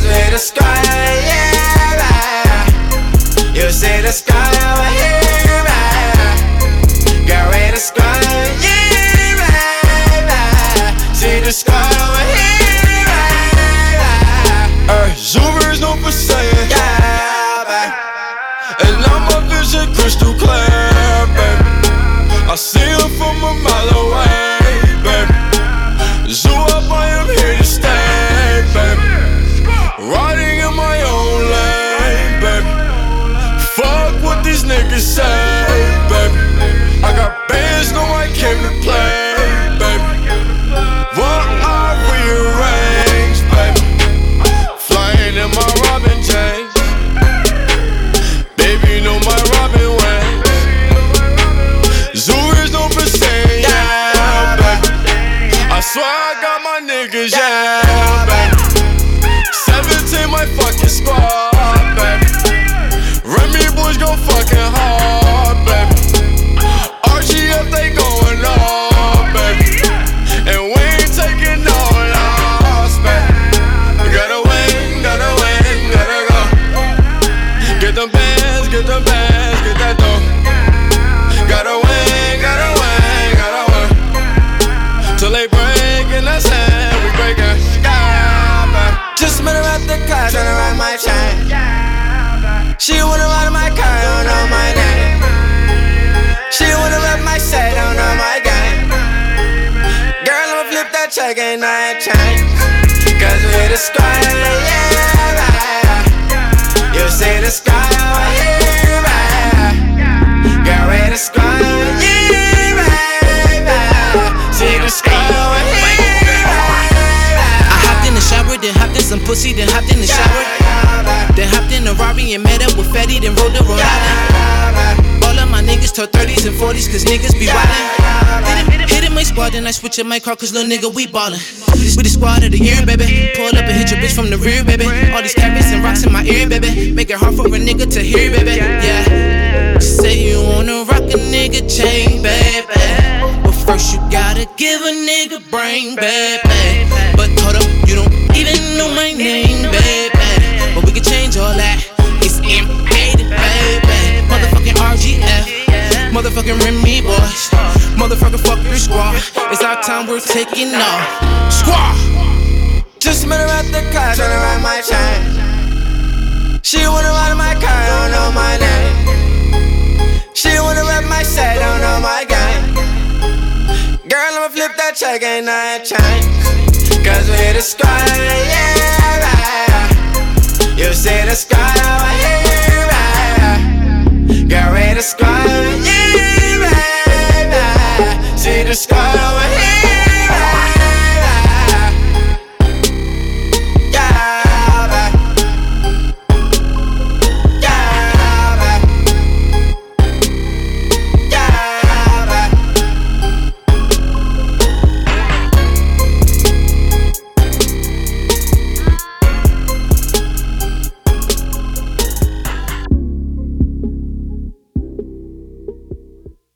Cause we the squad, yeah, baby. You see the squad over here, baby. Girl, we the squad, yeah, baby. See the squad over here, baby. Zoomer is known for saying, yeah, baby. and now my vision crystal clear, baby. I see her from a mile away, baby. Zoo up, I am here to stay, baby. Riding in my own lane, baby. Fuck what these niggas say, baby. I got bands, no I came to play, baby. What I rearrange, baby. Flying in my Robin James, baby, you know my Robin Wayne. Zoo is known for saying, yeah, baby. I swear I got my niggas, yeah, baby. 17 my fucking squad, baby. Remy boys go fucking hard, baby. RGF they going on, baby. And we ain't taking no loss, baby. Gotta win, gotta go. Get them bands, get that dough. Gotta win, till they break and that's it, we breakin'. Just met her at the car, tryna ride my chain. She wanna ride my car, don't know my name. She wanna rap my set, don't know my game. Girl, I'ma flip that check, ain't nothing changed. Cause we the squad, yeah, baby. You see the squad over here, baby. Girl, we the squad, yeah, baby. See the squad over here, baby. I hopped in the shower, then hopped in some pussy, then hopped in the shower. Then hopped in a Rari and met up with Fetty, then rode to Rhode Island. All of my niggas turn 30s and 40s, cause niggas be wildin'. Hit in my squad, then I switch in my car, cause little nigga, we ballin'. We the squad of the year, baby. Pull up and hit your bitch from the rear, baby. All these carrots and rocks in my ear, baby. Make it hard for a nigga to hear, baby. Yeah. Say you wanna rock a nigga chain, baby. But first you gotta give a nigga brain, baby. But hold up, you don't even know my name, baby. But we can change all that. It's M8, baby. Motherfucking RGF, motherfucking Remy boys, motherfucking fuck your squad. It's our time, we're taking off. Squad. Just met her at the car, tryna ride my chain. She wanna ride my car, don't know my name. She wanna rap my set, don't know my game. Girl, I'ma flip that check, ain't nothing changed. Cause we the squad, yeah.